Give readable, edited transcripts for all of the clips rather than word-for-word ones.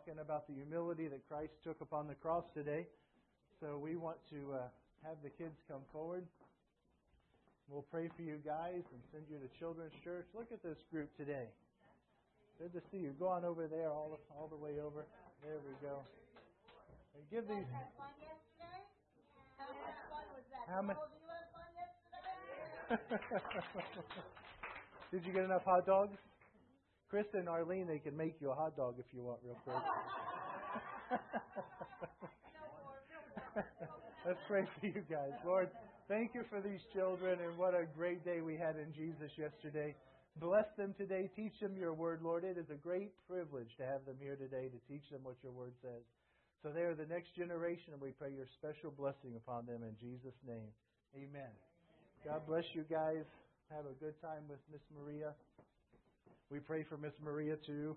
talking about the humility that Christ took upon the cross today. So we want to have the kids come forward. We'll pray for you guys and send you to Children's Church. Look at this group today. Good to see you. Go on over there, all the way over. There we go. And give these. Had fun yesterday? How much fun was that? How much? Did you have fun yesterday? Did you get enough hot dogs? Krista and Arlene, they can make you a hot dog if you want, real quick. Let's pray for you guys. Lord, thank you for these children, and what a great day we had in Jesus yesterday. Bless them today. Teach them your word, Lord. It is a great privilege to have them here today to teach them what your word says. So they are the next generation, and we pray your special blessing upon them in Jesus' name. Amen. God bless you guys. Have a good time with Miss Maria. We pray for Miss Maria too.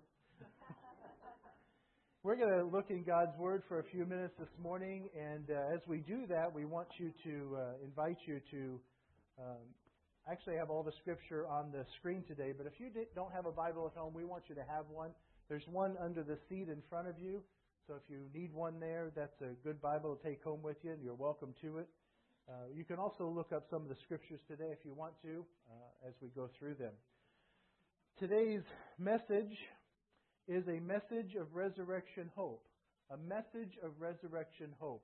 We're going to look in God's Word for a few minutes this morning, and as we do that, we want you to invite you to actually have all the Scripture on the screen today. But if you don't have a Bible at home, we want you to have one. There's one under the seat in front of you. So if you need one there, that's a good Bible to take home with you, and you're welcome to it. You can also look up some of the Scriptures today if you want to as we go through them. Today's message is a message of resurrection hope. A message of resurrection hope.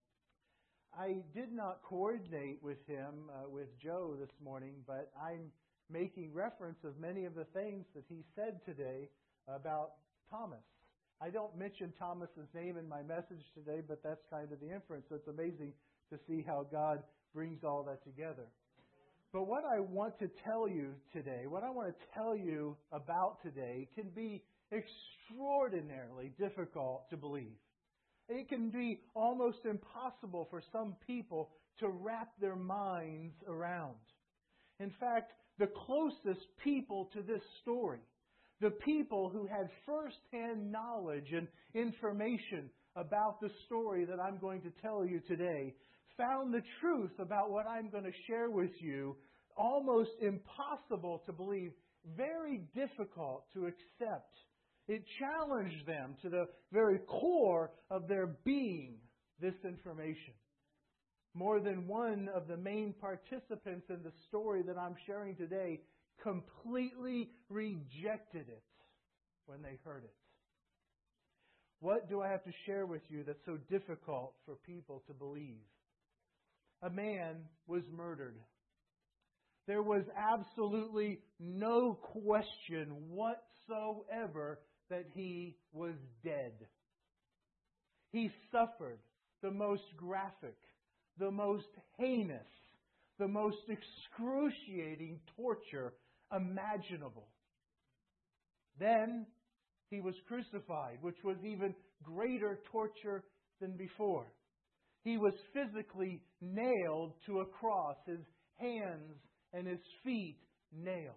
I did not coordinate with him, with Joe this morning, but I'm making reference of many of the things that he said today about Thomas. I don't mention Thomas's name in my message today, but that's kind of the inference. So it's amazing to see how God brings all that together. But what I want to tell you today, what I want to tell you about today can be extraordinarily difficult to believe. It can be almost impossible for some people to wrap their minds around. In fact, the closest people to this story, the people who had first-hand knowledge and information about the story that I'm going to tell you today, found the truth about what I'm going to share with you almost impossible to believe, very difficult to accept. It challenged them to the very core of their being, this information. More than one of the main participants in the story that I'm sharing today completely rejected it when they heard it. What do I have to share with you that's so difficult for people to believe? A man was murdered. There was absolutely no question whatsoever that he was dead. He suffered the most graphic, the most heinous, the most excruciating torture imaginable. Then he was crucified, which was even greater torture than before. He was physically nailed to a cross, his hands and his feet nailed.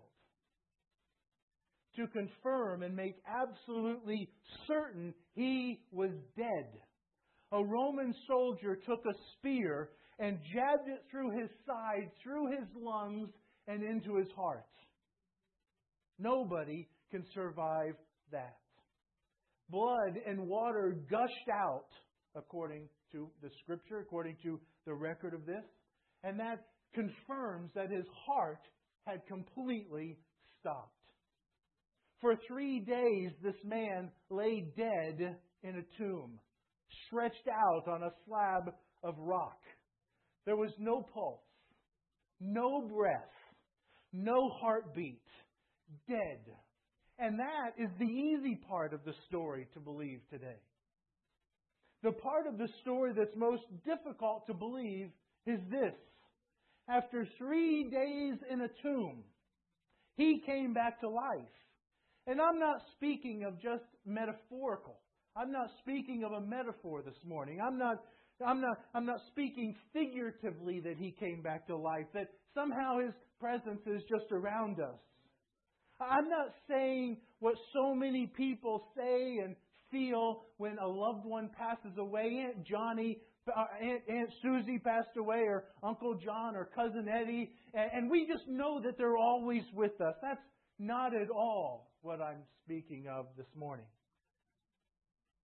To confirm and make absolutely certain he was dead, a Roman soldier took a spear and jabbed it through his side, through his lungs, and into his heart. Nobody can survive that. Blood and water gushed out, according to the Scripture, according to the record of this, and that confirms that his heart had completely stopped. For 3 days, this man lay dead in a tomb, stretched out on a slab of rock. There was no pulse, no breath, no heartbeat, dead. And that is the easy part of the story to believe today. The part of the story that's most difficult to believe is this. After 3 days in a tomb, he came back to life. And I'm not speaking of just metaphorical. I'm not speaking of a metaphor this morning. I'm not speaking figuratively that he came back to life, that somehow his presence is just around us. I'm not saying what so many people say and feel when a loved one passes away. Aunt Johnny, Aunt Susie passed away, or Uncle John, or Cousin Eddie, and we just know that they're always with us. That's not at all what I'm speaking of this morning.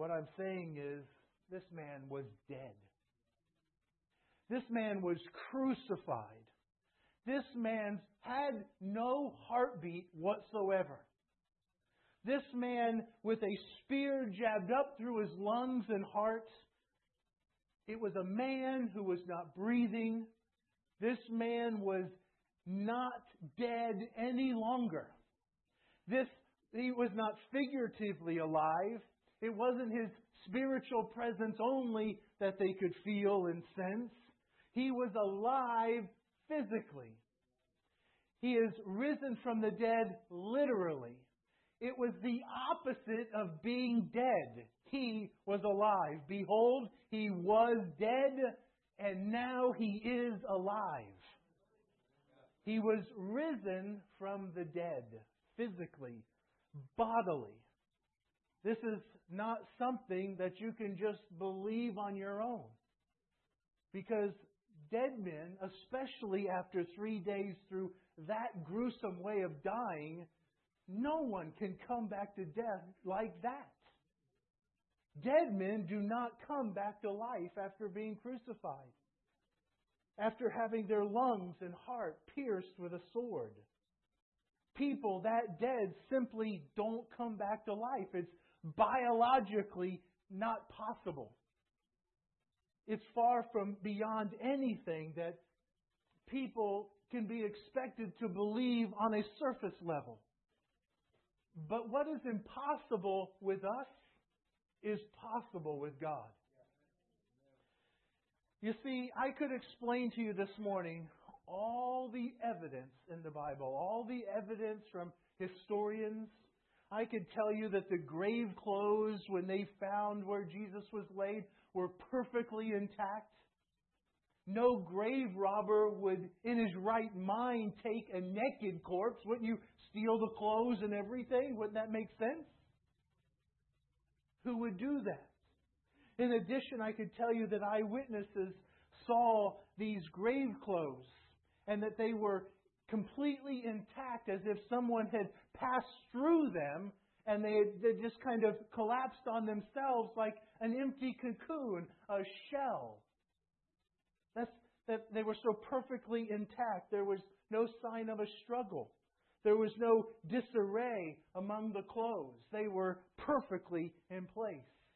What I'm saying is, this man was dead. This man was crucified. This man had no heartbeat whatsoever. This man with a spear jabbed up through his lungs and heart. It was a man who was not breathing. This man was not dead any longer. He was not figuratively alive. It wasn't his spiritual presence only that they could feel and sense. He was alive physically. He is risen from the dead literally. It was the opposite of being dead. He was alive. Behold, he was dead, and now he is alive. He was risen from the dead, physically, bodily. This is not something that you can just believe on your own. Because dead men, especially after 3 days through that gruesome way of dying, no one can come back to death like that. Dead men do not come back to life after being crucified, after having their lungs and heart pierced with a sword. People that dead simply don't come back to life. It's biologically not possible. It's far from beyond anything that people can be expected to believe on a surface level. But what is impossible with us is possible with God. You see, I could explain to you this morning all the evidence in the Bible, all the evidence from historians. I could tell you that the grave clothes, when they found where Jesus was laid, were perfectly intact. No grave robber would, in his right mind, take a naked corpse. Wouldn't you steal the clothes and everything? Wouldn't that make sense? Who would do that? In addition, I could tell you that eyewitnesses saw these grave clothes and that they were completely intact, as if someone had passed through them and they just kind of collapsed on themselves like an empty cocoon, a shell. That they were so perfectly intact. There was no sign of a struggle. There was no disarray among the clothes. They were perfectly in place.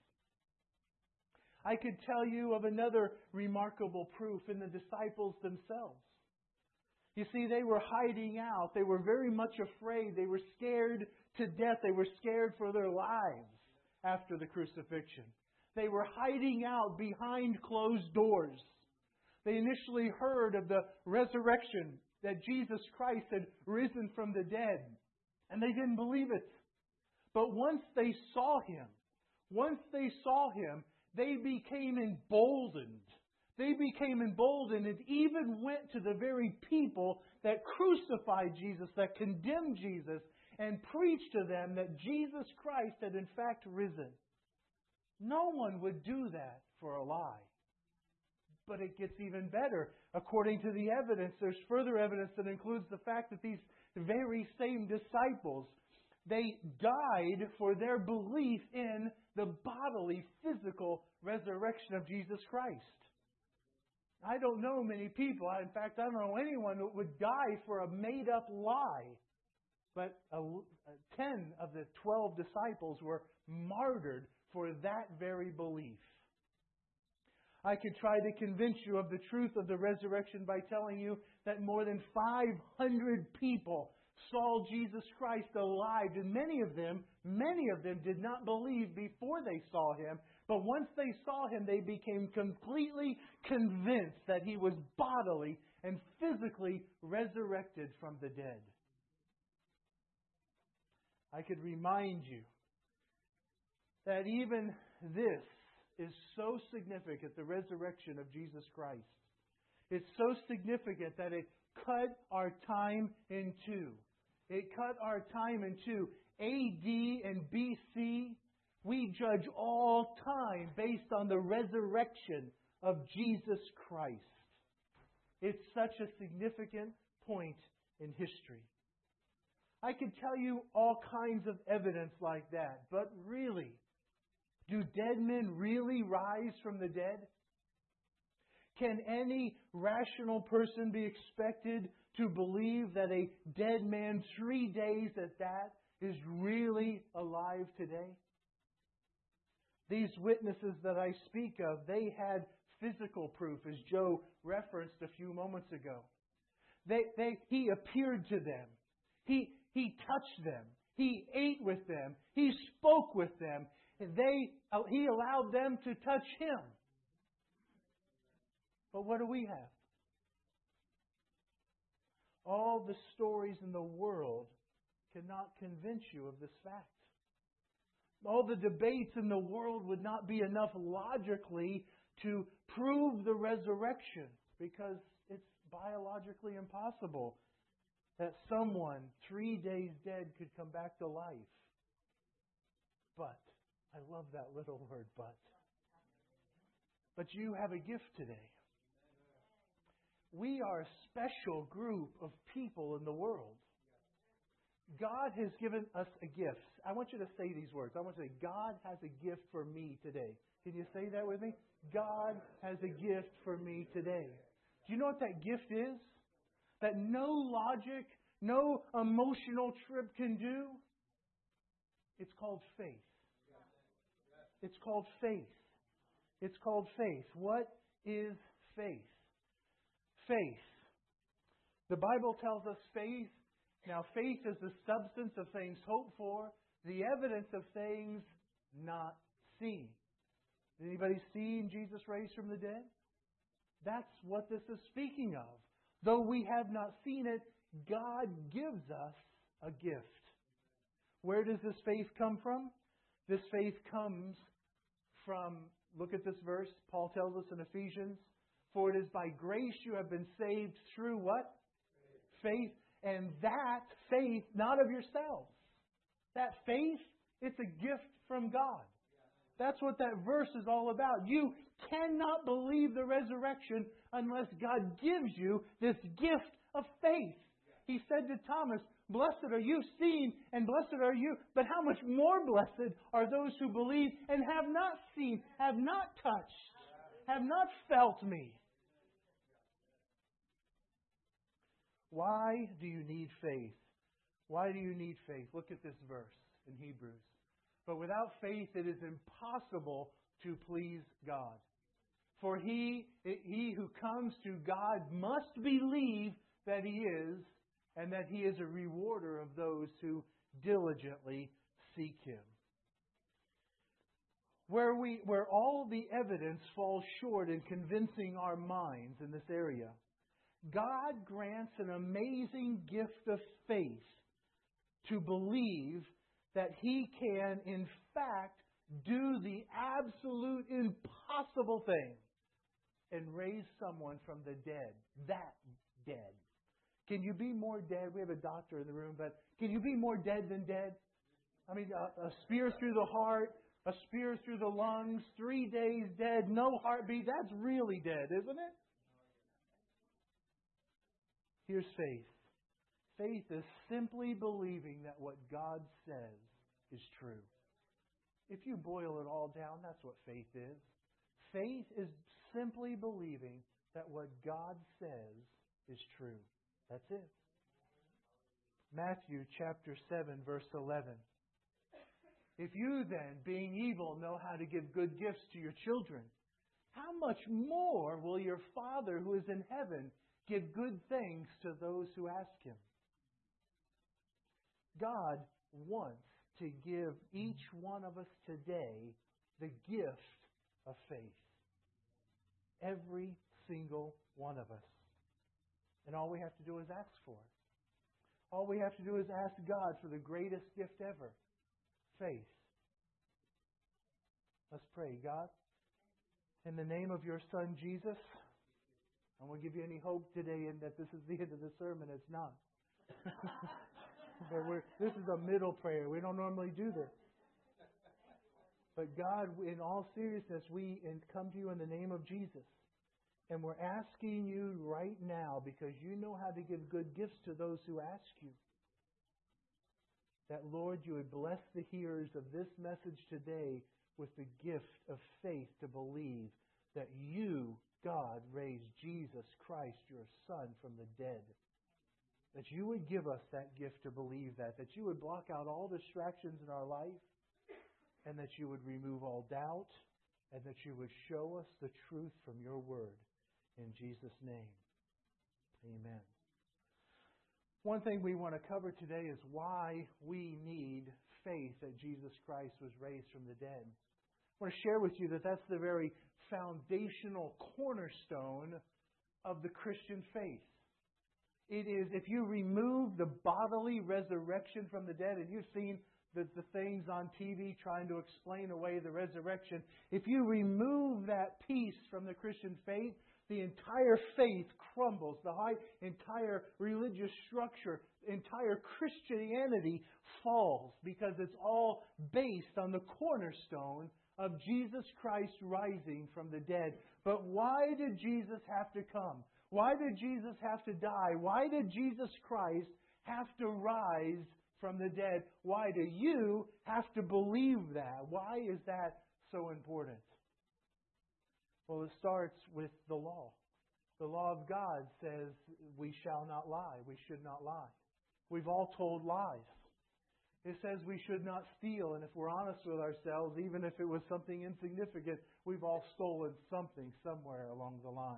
I could tell you of another remarkable proof in the disciples themselves. You see, they were hiding out. They were very much afraid. They were scared to death. They were scared for their lives after the crucifixion. They were hiding out behind closed doors. They initially heard of the resurrection, that Jesus Christ had risen from the dead, and they didn't believe it. But once they saw Him, they became emboldened. They became emboldened and even went to the very people that crucified Jesus, that condemned Jesus, and preached to them that Jesus Christ had in fact risen. No one would do that for a lie. But it gets even better. According to the evidence, there's further evidence that includes the fact that these very same disciples, they died for their belief in the bodily, physical resurrection of Jesus Christ. I don't know many people. In fact, I don't know anyone who would die for a made-up lie. But 10 of the 12 disciples were martyred for that very belief. I could try to convince you of the truth of the resurrection by telling you that more than 500 people saw Jesus Christ alive. And many of them did not believe before they saw Him. But once they saw Him, they became completely convinced that He was bodily and physically resurrected from the dead. I could remind you that even this is so significant, the resurrection of Jesus Christ. It's so significant that it cut our time in two. It cut our time in two. A.D. and B.C., we judge all time based on the resurrection of Jesus Christ. It's such a significant point in history. I could tell you all kinds of evidence like that, but really, Do dead men really rise from the dead? Can any rational person be expected to believe that a dead man 3 days at that is really alive today? These witnesses that I speak of, they had physical proof, as Joe referenced a few moments ago. He appeared to them. He touched them. He ate with them. He spoke with them. He allowed them to touch Him. But what do we have? All the stories in the world cannot convince you of this fact. All the debates in the world would not be enough logically to prove the resurrection, because it's biologically impossible that someone 3 days dead could come back to life. But, I love that little word, but. But you have a gift today. We are a special group of people in the world. God has given us a gift. I want you to say these words. I want you to say, God has a gift for me today. Can you say that with me? God has a gift for me today. Do you know what that gift is? That no logic, no emotional trip can do? It's called faith. It's called faith. It's called faith. What is faith? Faith. The Bible tells us faith. Now, faith is the substance of things hoped for, the evidence of things not seen. Anybody seen Jesus raised from the dead? That's what this is speaking of. Though we have not seen it, God gives us a gift. Where does this faith come from? This faith comes from, look at this verse, Paul tells us in Ephesians, for it is by grace you have been saved through what? Faith. And that faith, not of yourselves. That faith, it's a gift from God. That's what that verse is all about. You cannot believe the resurrection unless God gives you this gift of faith. He said to Thomas, blessed are you seen and blessed are you, but how much more blessed are those who believe and have not seen, have not touched, have not felt me. Why do you need faith? Why do you need faith? Look at this verse in Hebrews. But without faith it is impossible to please God. For he who comes to God must believe that He is, and that He is a rewarder of those who diligently seek Him. Where all the evidence falls short in convincing our minds in this area, God grants an amazing gift of faith to believe that He can, in fact, do the absolute impossible thing and raise someone from the dead. That dead. Can you be more dead? We have a doctor in the room, but can you be more dead than dead? I mean, a spear through the heart, a spear through the lungs, 3 days dead, no heartbeat. That's really dead, isn't it? Here's faith. Faith is simply believing that what God says is true. If you boil it all down, that's what faith is. Faith is simply believing that what God says is true. That's it. Matthew chapter 7, verse 11. If you then, being evil, know how to give good gifts to your children, how much more will your Father who is in heaven give good things to those who ask Him? God wants to give each one of us today the gift of faith. Every single one of us. And all we have to do is ask for it. All we have to do is ask God for the greatest gift ever. Faith. Let's pray. God, in the name of your Son, Jesus, I won't give you any hope today in that this is the end of the sermon. It's not. But this is a middle prayer. We don't normally do this. But God, in all seriousness, we come to you in the name of Jesus. And we're asking you right now, because you know how to give good gifts to those who ask you, that, Lord, you would bless the hearers of this message today with the gift of faith to believe that you, God, raised Jesus Christ, your Son, from the dead. That you would give us that gift to believe that you would block out all distractions in our life, and that you would remove all doubt, and that you would show us the truth from your word. In Jesus' name, amen. One thing we want to cover today is why we need faith that Jesus Christ was raised from the dead. I want to share with you that that's the very foundational cornerstone of the Christian faith. It is, if you remove the bodily resurrection from the dead, and you've seen the things on TV trying to explain away the resurrection, if you remove that piece from the Christian faith, the entire faith crumbles. The entire religious structure, entire Christianity falls, because it's all based on the cornerstone of Jesus Christ rising from the dead. But why did Jesus have to come? Why did Jesus have to die? Why did Jesus Christ have to rise from the dead? Why do you have to believe that? Why is that so important? Well, it starts with the law. The law of God says we shall not lie. We should not lie. We've all told lies. It says we should not steal. And if we're honest with ourselves, even if it was something insignificant, we've all stolen something somewhere along the line.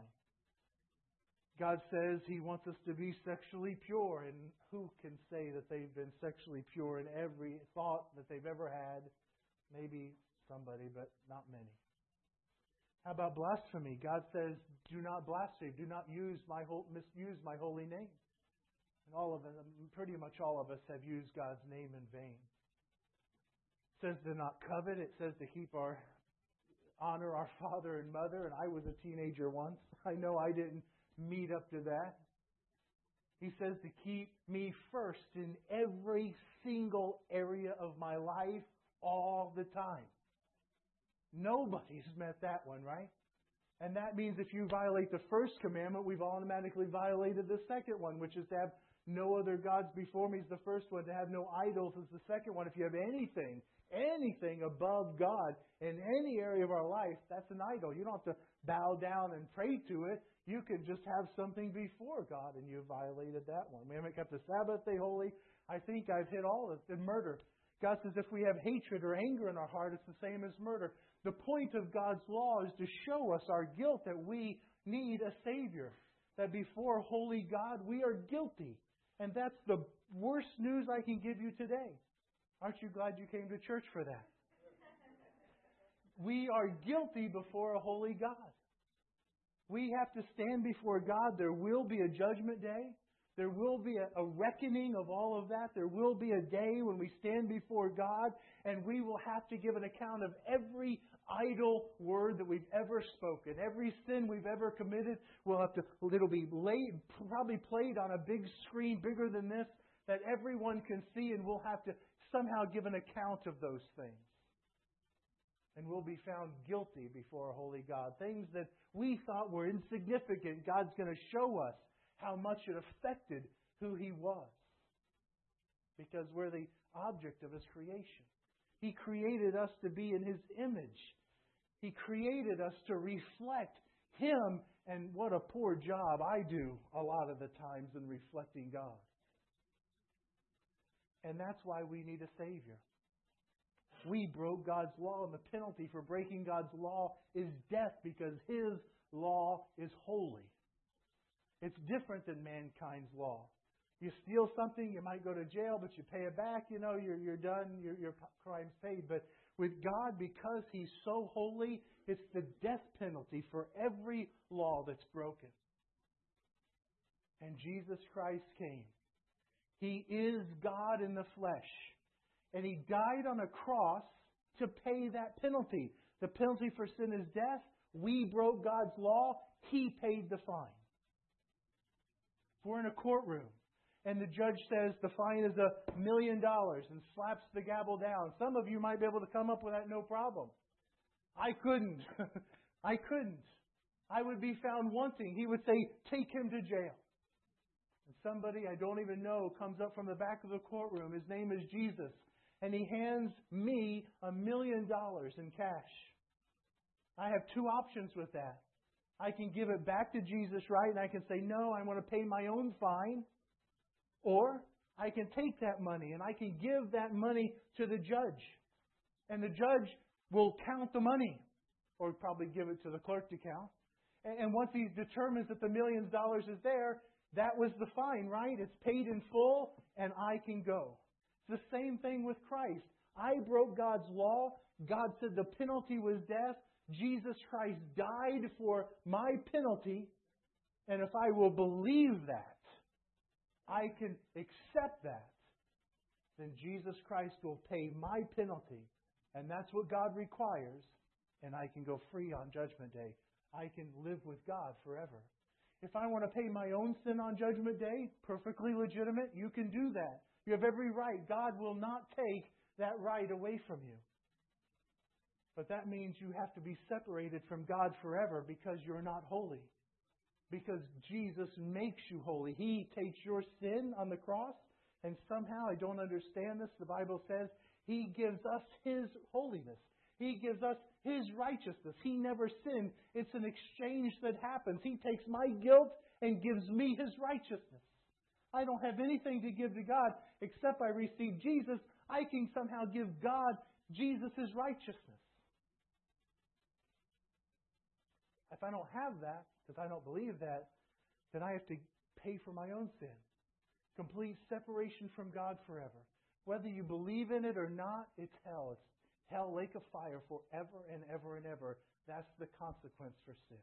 God says He wants us to be sexually pure. And who can say that they've been sexually pure in every thought that they've ever had? Maybe somebody, but not many. How about blasphemy? God says, do not blaspheme. Do not misuse my holy name. And all of us, pretty much all of us, have used God's name in vain. It says to not covet. It says to honor our father and mother. And I was a teenager once. I know I didn't meet up to that. He says to keep me first in every single area of my life all the time. Nobody's met that one, right? And that means if you violate the first commandment, we've automatically violated the second one, which is to have no other gods before me is the first one. To have no idols is the second one. If you have anything above God in any area of our life, that's an idol. You don't have to bow down and pray to it. You can just have something before God, and you violated that one. We haven't kept the Sabbath day holy. I think I've hit all of it. Murder. God says if we have hatred or anger in our heart, it's the same as murder. The point of God's law is to show us our guilt, that we need a Savior. That before holy God, we are guilty. And that's the worst news I can give you today. Aren't you glad you came to church for that? We are guilty before a holy God. We have to stand before God. There will be a judgment day. There will be a reckoning of all of that. There will be a day when we stand before God, and we will have to give an account of every idle word that we've ever spoken. Every sin we've ever committed, it'll be probably played on a big screen bigger than this that everyone can see, and we'll have to somehow give an account of those things. And we'll be found guilty before a holy God. Things that we thought were insignificant, God's going to show us how much it affected who He was. Because we're the object of His creation. He created us to be in His image. He created us to reflect Him. And what a poor job I do a lot of the times in reflecting God. And that's why we need a Savior. We broke God's law, and the penalty for breaking God's law is death, because His law is holy. It's different than mankind's law. You steal something, you might go to jail, but you pay it back, you're done, your crime's paid. But with God, because He's so holy, it's the death penalty for every law that's broken. And Jesus Christ came. He is God in the flesh. And He died on a cross to pay that penalty. The penalty for sin is death. We broke God's law. He paid the fine. If we're in a courtroom and the judge says the fine is $1 million and slaps the gavel down, some of you might be able to come up with that no problem. I couldn't. I would be found wanting. He would say, take him to jail. And somebody I don't even know comes up from the back of the courtroom. His name is Jesus. and He hands me $1 million in cash. I have two options with that. I can give it back to Jesus, right? And I can say, no, I want to pay my own fine. Or I can take that money and I can give that money to the judge. And the judge will count the money. Or probably give it to the clerk to count. And once he determines that the $1 million is there, that was the fine, right? It's paid in full and I can go. It's the same thing with Christ. I broke God's law. God said the penalty was death. Jesus Christ died for my penalty. And if I will believe that, I can accept that, then Jesus Christ will pay my penalty. And that's what God requires. And I can go free on Judgment Day. I can live with God forever. If I want to pay my own sin on Judgment Day, perfectly legitimate, you can do that. You have every right. God will not take that right away from you. But that means you have to be separated from God forever because you're not holy. Because Jesus makes you holy. He takes your sin on the cross, and somehow, I don't understand this, the Bible says He gives us His holiness. He gives us His righteousness. He never sinned. It's an exchange that happens. He takes my guilt and gives me His righteousness. I don't have anything to give to God except I receive Jesus. I can somehow give God Jesus' righteousness. If I don't have that, because I don't believe that, then I have to pay for my own sin. Complete separation from God forever. Whether you believe in it or not, it's hell. It's hell, lake of fire forever and ever and ever. That's the consequence for sin.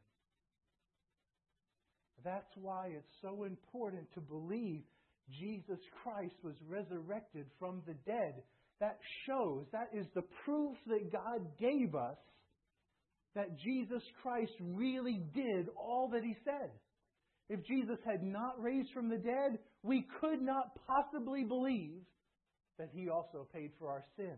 That's why it's so important to believe Jesus Christ was resurrected from the dead. That shows, that is the proof that God gave us that Jesus Christ really did all that He said. If Jesus had not raised from the dead, we could not possibly believe that He also paid for our sin.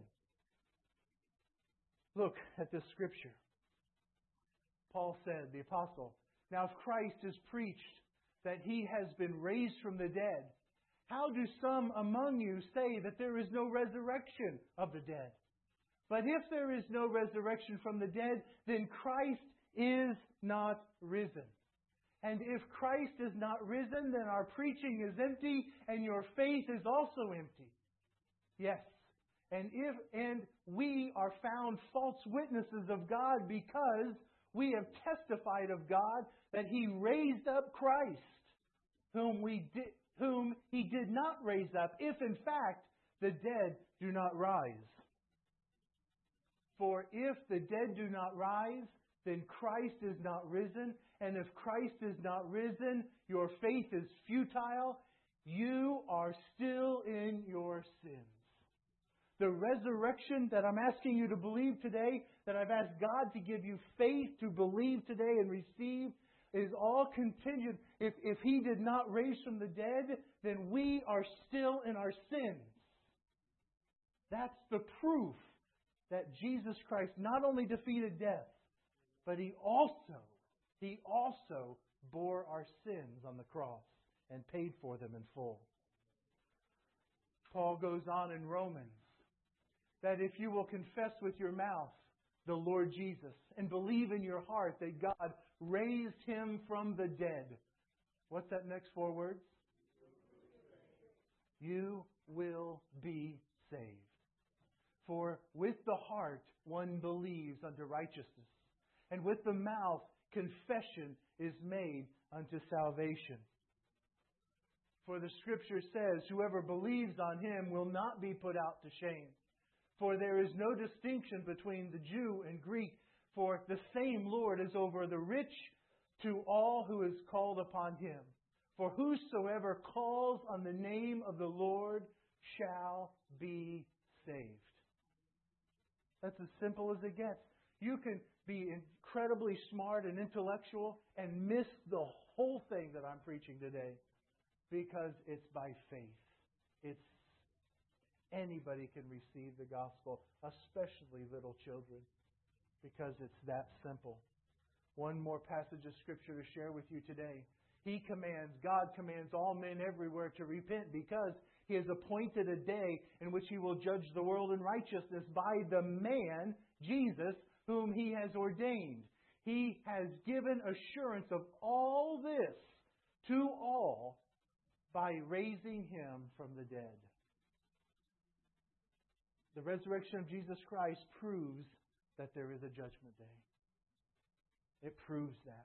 Look at this scripture. Paul said, the apostle, now if Christ is preached that He has been raised from the dead, how do some among you say that there is no resurrection of the dead? But if there is no resurrection from the dead, then Christ is not risen. And if Christ is not risen, then our preaching is empty and your faith is also empty. Yes. And we are found false witnesses of God because we have testified of God that He raised up Christ, whom He did not raise up, if in fact the dead do not rise. For if the dead do not rise, then Christ is not risen. And if Christ is not risen, your faith is futile. You are still in your sins. The resurrection that I'm asking you to believe today, that I've asked God to give you faith to believe today and receive, is all contingent. If He did not raise from the dead, then we are still in our sins. That's the proof that Jesus Christ not only defeated death, but He also bore our sins on the cross and paid for them in full. Paul goes on in Romans that if you will confess with your mouth the Lord Jesus and believe in your heart that God raised Him from the dead, what's that next four words? You will be saved. For with the heart one believes unto righteousness, and with the mouth confession is made unto salvation. For the Scripture says, whoever believes on Him will not be put out to shame. For there is no distinction between the Jew and Greek, for the same Lord is over the rich to all who is called upon Him. For whosoever calls on the name of the Lord shall be saved. That's as simple as it gets. You can be incredibly smart and intellectual and miss the whole thing that I'm preaching today because it's by faith. Anybody can receive the gospel, especially little children, because it's that simple. One more passage of Scripture to share with you today. God commands all men everywhere to repent because He has appointed a day in which He will judge the world in righteousness by the man, Jesus, whom He has ordained. He has given assurance of all this to all by raising Him from the dead. The resurrection of Jesus Christ proves that there is a judgment day. It proves that.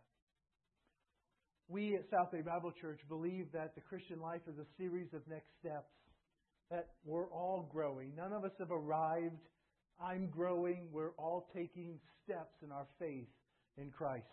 We at South Bay Bible Church believe that the Christian life is a series of next steps, that we're all growing. None of us have arrived. I'm growing. We're all taking steps in our faith in Christ.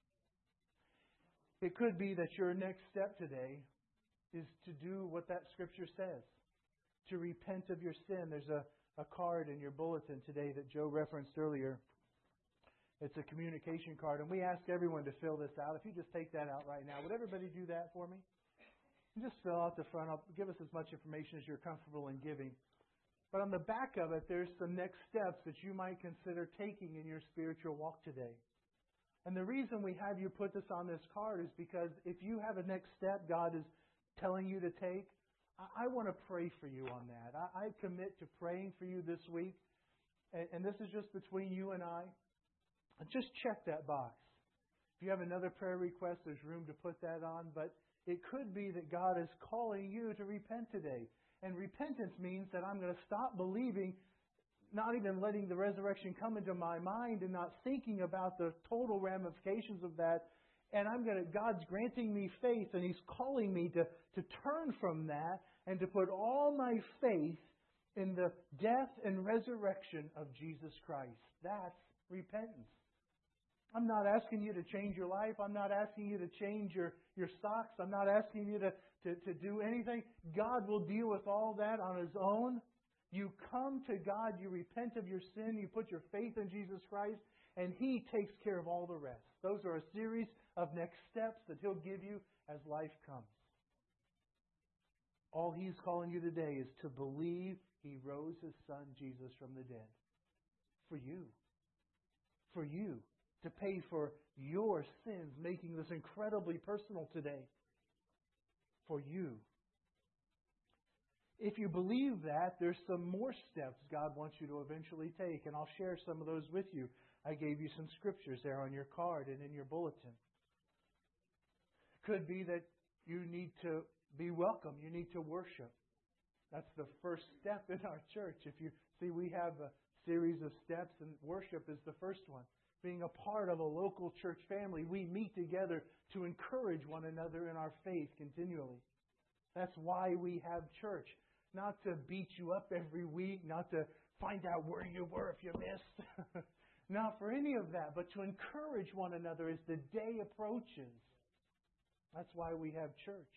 It could be that your next step today is to do what that Scripture says, to repent of your sin. There's a card in your bulletin today that Joe referenced earlier. It's a communication card, and we ask everyone to fill this out. If you just take that out right now, would everybody do that for me? And just fill out the front. Give us as much information as you're comfortable in giving. But on the back of it, there's some next steps that you might consider taking in your spiritual walk today. And the reason we have you put this on this card is because if you have a next step God is telling you to take, I want to pray for you on that. I commit to praying for you this week. And this is just between you and I. Just check that box. If you have another prayer request, there's room to put that on. But it could be that God is calling you to repent today. And repentance means that I'm going to stop believing, not even letting the resurrection come into my mind and not thinking about the total ramifications of that. And God's granting me faith, and He's calling me to turn from that and to put all my faith in the death and resurrection of Jesus Christ. That's repentance. I'm not asking you to change your life. I'm not asking you to change your socks. I'm not asking you to do anything. God will deal with all that on His own. You come to God, you repent of your sin, you put your faith in Jesus Christ, and He takes care of all the rest. Those are a series of next steps that He'll give you as life comes. All He's calling you today is to believe He rose His Son, Jesus, from the dead. For you. For you. To pay for your sins, making this incredibly personal today. For you. If you believe that, there's some more steps God wants you to eventually take, and I'll share some of those with you. I gave you some scriptures there on your card and in your bulletin. It could be that you need to be welcome. You need to worship. That's the first step in our church. If you see, we have a series of steps, and worship is the first one. Being a part of a local church family, we meet together to encourage one another in our faith continually. That's why we have church. Not to beat you up every week, not to find out where you were if you missed. Not for any of that, but to encourage one another as the day approaches. That's why we have church.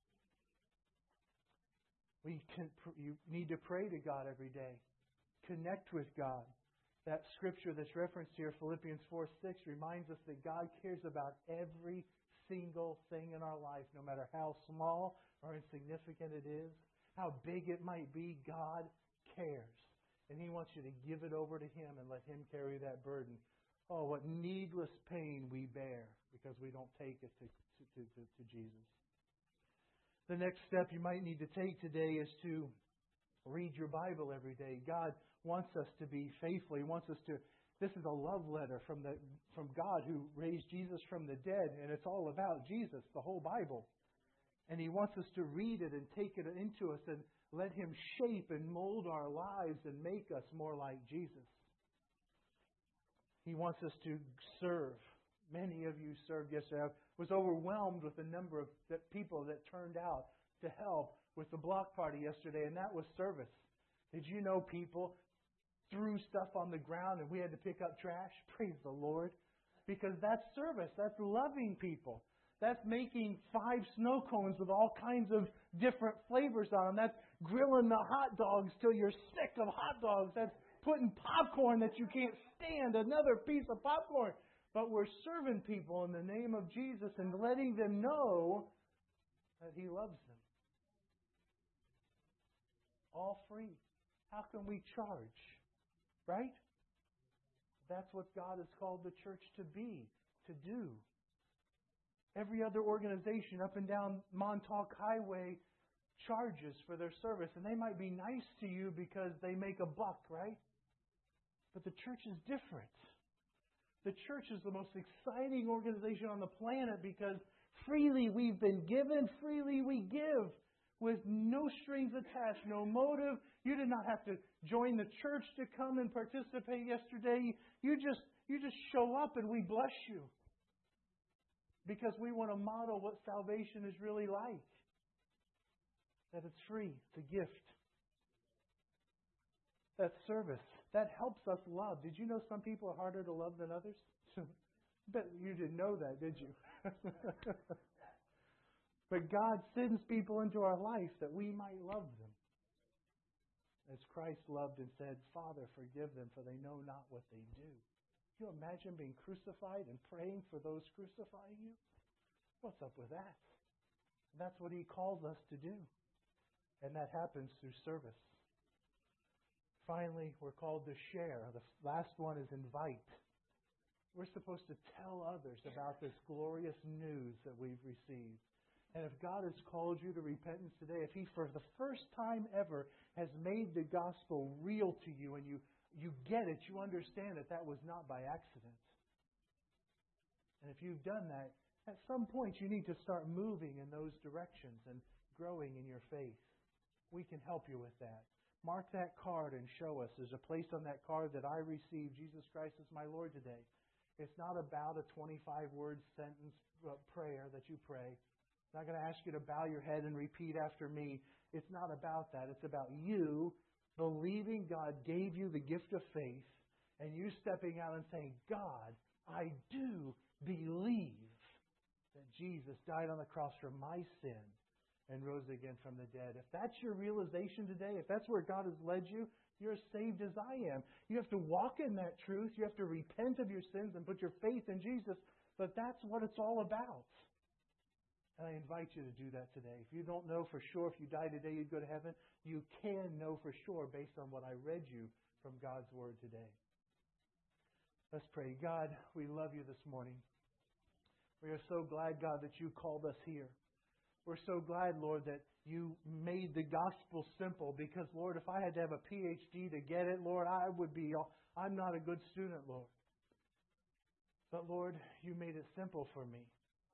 You need to pray to God every day. Connect with God. That scripture that's referenced here, Philippians 4:6, reminds us that God cares about every single thing in our life, no matter how small or insignificant it is, how big it might be. God cares. And He wants you to give it over to Him and let Him carry that burden. Oh, what needless pain we bear because we don't take it to Jesus. The next step you might need to take today is to read your Bible every day. God wants us to be faithful. He wants us to. This is a love letter from God who raised Jesus from the dead, and it's all about Jesus, the whole Bible. And He wants us to read it and take it into us and let Him shape and mold our lives and make us more like Jesus. He wants us to serve. Many of you served yesterday. I was overwhelmed with the number of people that turned out to help with the block party yesterday, and that was service. Did you know people threw stuff on the ground and we had to pick up trash? Praise the Lord. Because that's service. That's loving people. That's making 5 snow cones with all kinds of different flavors on them. That's grilling the hot dogs till you're sick of hot dogs. That's putting popcorn that you can't stand, another piece of popcorn. But we're serving people in the name of Jesus and letting them know that He loves them. All free. How can we charge? Right? That's what God has called the church to be, to do. Every other organization up and down Montauk Highway charges for their service. And they might be nice to you because they make a buck, right? But the church is different. The church is the most exciting organization on the planet because freely we've been given, freely we give, with no strings attached, no motive. You did not have to join the church to come and participate yesterday. You just show up and we bless you. Because we want to model what salvation is really like. That it's free, it's a gift. That service, that helps us love. Did you know some people are harder to love than others? Bet you didn't know that, did you? But God sends people into our life that we might love them. As Christ loved and said, Father, forgive them, for they know not what they do. Can you imagine being crucified and praying for those crucifying you? What's up with that? That's what He calls us to do. And that happens through service. Finally, we're called to share. The last one is invite. We're supposed to tell others about this glorious news that we've received. And if God has called you to repentance today, if He for the first time ever has made the gospel real to you and you get it, you understand that was not by accident. And if you've done that, at some point you need to start moving in those directions and growing in your faith. We can help you with that. Mark that card and show us. There's a place on that card that I received Jesus Christ as my Lord today. It's not about a 25-word sentence prayer that you pray. I'm not going to ask you to bow your head and repeat after me. It's not about that. It's about you believing God gave you the gift of faith and you stepping out and saying, God, I do believe that Jesus died on the cross for my sin and rose again from the dead. If that's your realization today, if that's where God has led you, you're as saved as I am. You have to walk in that truth. You have to repent of your sins and put your faith in Jesus. But that's what it's all about. And I invite you to do that today. If you don't know for sure if you die today you'd go to heaven, you can know for sure based on what I read you from God's Word today. Let's pray. God, we love you this morning. We are so glad, God, that you called us here. We're so glad, Lord, that you made the gospel simple because, Lord, if I had to have a PhD to get it, Lord, I'm not a good student, Lord. But, Lord, you made it simple for me.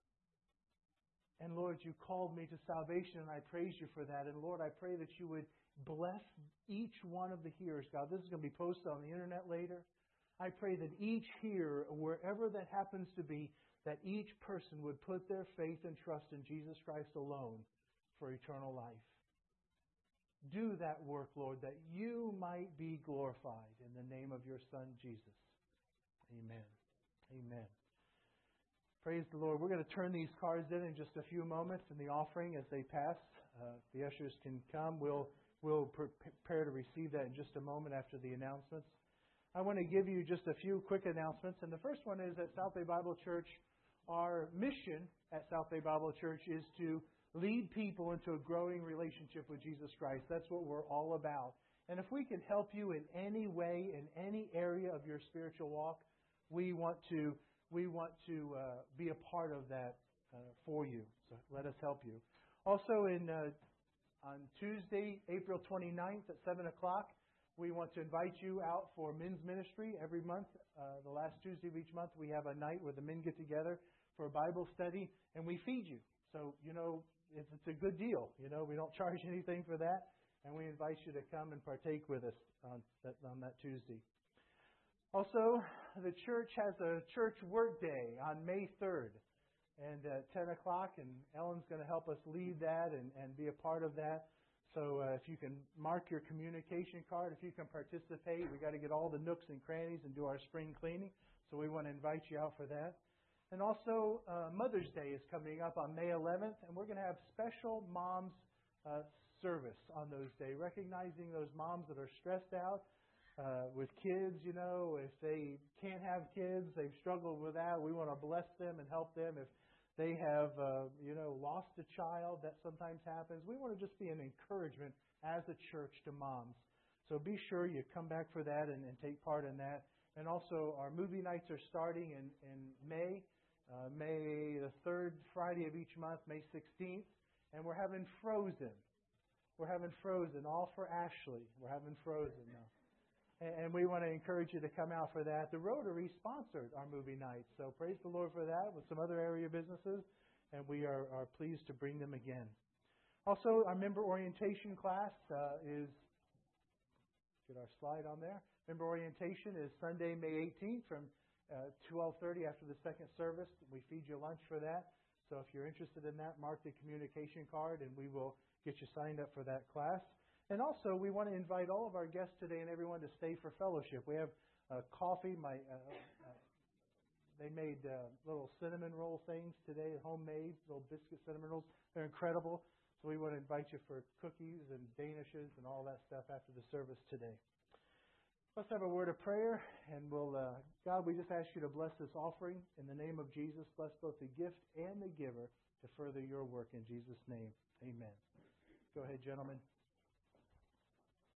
And, Lord, you called me to salvation, and I praise you for that. And, Lord, I pray that you would bless each one of the hearers, God. This is going to be posted on the internet later. I pray that each hearer, wherever that happens to be, that each person would put their faith and trust in Jesus Christ alone for eternal life. Do that work, Lord, that you might be glorified in the name of your Son, Jesus. Amen. Amen. Praise the Lord. We're going to turn these cards in just a few moments in the offering as they pass. The ushers can come. We'll prepare to receive that in just a moment after the announcements. I want to give you just a few quick announcements. And the first one is at South Bay Bible Church, our mission at South Bay Bible Church is to lead people into a growing relationship with Jesus Christ. That's what we're all about. And if we can help you in any way, in any area of your spiritual walk, we want to be a part of that for you. So let us help you. Also on Tuesday, April 29th at 7 o'clock, we want to invite you out for men's ministry every month. The last Tuesday of each month, we have a night where the men get together for a Bible study, and we feed you. So, it's a good deal. We don't charge anything for that, and we invite you to come and partake with us on that Tuesday. Also, the church has a church work day on May 3rd, and at 10 o'clock, and Ellen's going to help us lead that and be a part of that. So if you can mark your communication card, if you can participate, we got to get all the nooks and crannies and do our spring cleaning. So we want to invite you out for that. And also Mother's Day is coming up on May 11th, and we're going to have special moms service on those days, recognizing those moms that are stressed out with kids. If they can't have kids, they've struggled with that. We want to bless them and help them. If they have, lost a child, that sometimes happens. We want to just be an encouragement as a church to moms. So be sure you come back for that and take part in that. And also, our movie nights are starting in May. May the third Friday of each month, May 16th. And we're having Frozen We're having Frozen, all for Ashley. We're having Frozen now. And we want to encourage you to come out for that. The Rotary sponsored our movie night, so praise the Lord for that with some other area businesses, and we are pleased to bring them again. Also, our member orientation class is, get our slide on there. Member orientation is Sunday, May 18th from 12:30 after the second service. We feed you lunch for that. So if you're interested in that, mark the communication card, and we will get you signed up for that class. And also, we want to invite all of our guests today and everyone to stay for fellowship. We have coffee. They made little cinnamon roll things today, homemade, little biscuit cinnamon rolls. They're incredible. So we want to invite you for cookies and danishes and all that stuff after the service today. Let's have a word of prayer, and God, we just ask you to bless this offering. In the name of Jesus, bless both the gift and the giver to further your work in Jesus' name. Amen. Go ahead, gentlemen.